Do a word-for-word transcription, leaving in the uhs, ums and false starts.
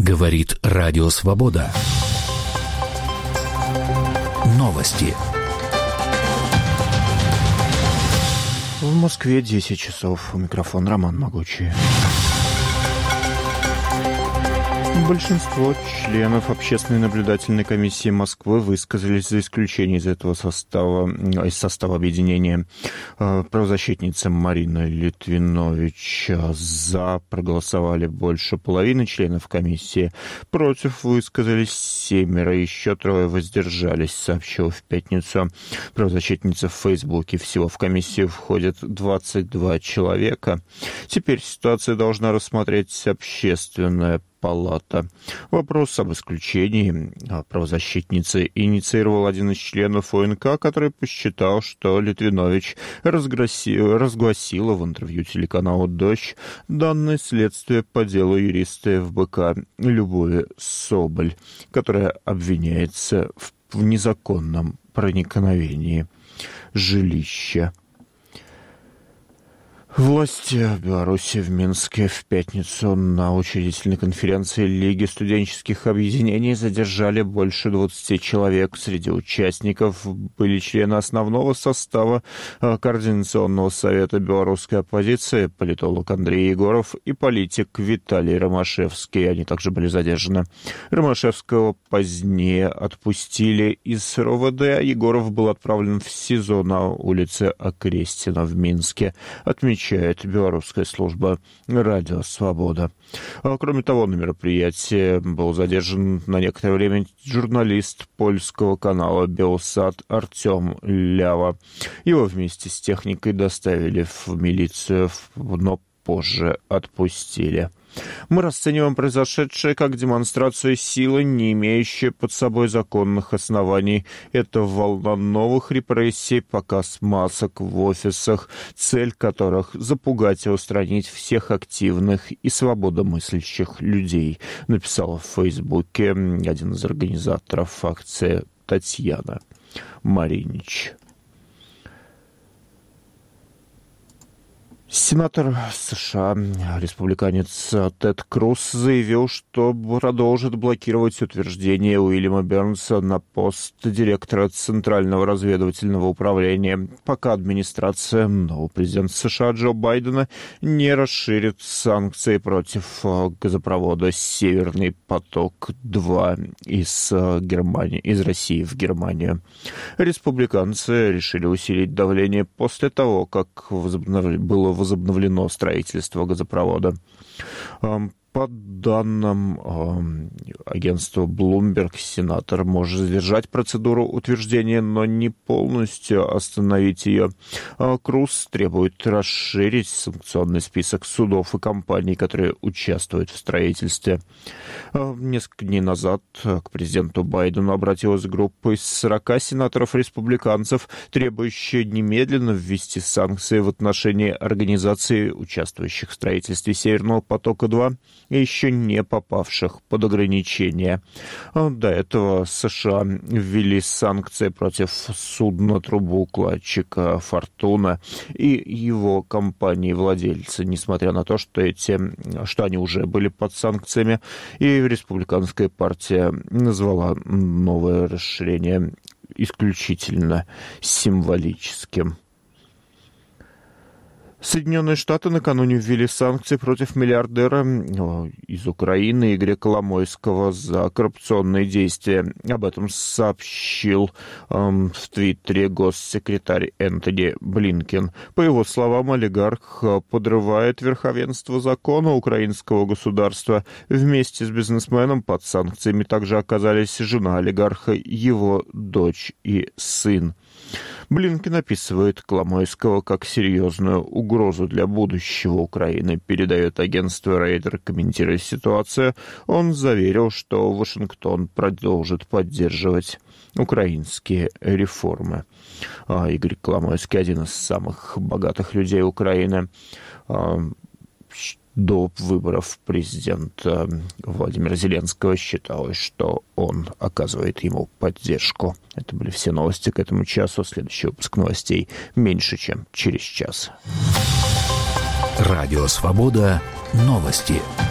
Говорит Радио Свобода. Новости. В Москве десять часов. У микрофона Роман Могучий. Большинство членов Общественной наблюдательной комиссии Москвы высказались за исключение из этого состава, из состава объединения. Правозащитница Марина Литвинович за проголосовали больше половины членов комиссии. Против высказались семеро, еще трое воздержались, сообщил в пятницу правозащитница в Фейсбуке. Всего в комиссию входят двадцать два человека. Теперь ситуацию должна рассмотреть общественная палата. Вопрос об исключении правозащитницы инициировал один из членов ОНК, который посчитал, что Литвинович разгласила в интервью телеканалу «Дождь» данные следствия по делу юриста эф бэ ка Любови Соболь, которая обвиняется в незаконном проникновении жилища. Власти Беларуси в Минске в пятницу на учредительной конференции Лиги студенческих объединений задержали больше двадцати человек. Среди участников были члены основного состава Координационного совета белорусской оппозиции, политолог Андрей Егоров и политик Виталий Ромашевский. Они также были задержаны. Ромашевского позднее отпустили из эр о вэ дэ, а Егоров был отправлен в СИЗО на улице Окрестина в Минске, отмечает белорусская служба «Радио Свобода». Кроме того, на мероприятии был задержан на некоторое время журналист польского канала «Белсат» Артем Лява. Его вместе с техникой доставили в милицию, но позже отпустили. Мы расцениваем произошедшее как демонстрацию силы, не имеющую под собой законных оснований. Это волна новых репрессий, показ масок в офисах, цель которых запугать и устранить всех активных и свободомыслящих людей, написала в Фейсбуке один из организаторов акции Татьяна Маринич. Сенатор США, республиканец Тед Круз, заявил, что продолжит блокировать утверждение Уильяма Бернса на пост директора Центрального разведывательного управления, пока администрация нового президента США Джо Байдена не расширит санкции против газопровода «Северный поток-два» из Германии, из России в Германию. Республиканцы решили усилить давление после того, как возобновили, было возобновлено строительство газопровода. По данным э, агентства Bloomberg, сенатор может задержать процедуру утверждения, но не полностью остановить ее. Круз требует расширить санкционный список судов и компаний, которые участвуют в строительстве. Несколько дней назад к президенту Байдену обратилась группа из сорока сенаторов-республиканцев, требующая немедленно ввести санкции в отношении организаций, участвующих в строительстве «Северного потока-два», и еще не попавших под ограничения. До этого США ввели санкции против судна-трубоукладчика «Фортуна» и его компании-владельца, несмотря на то, что, эти, что они уже были под санкциями, и республиканская партия назвала новое расширение исключительно символическим. Соединенные Штаты накануне ввели санкции против миллиардера из Украины Игоря Коломойского за коррупционные действия. Об этом сообщил эм, в Твиттере госсекретарь Энтони Блинкен. По его словам, олигарх подрывает верховенство закона украинского государства. Вместе с бизнесменом под санкциями также оказались жена олигарха, его дочь и сын. Блинкен описывает Коломойского как серьезную угрозу для будущего Украины, передает агентство Рейтер, комментируя ситуацию. Он заверил, что Вашингтон продолжит поддерживать украинские реформы. Игорь Коломойский – один из самых богатых людей Украины. До выборов президента Владимира Зеленского считалось, что он оказывает ему поддержку. Это были все новости к этому часу. Следующий выпуск новостей меньше, чем через час. Радио «Свобода». Новости.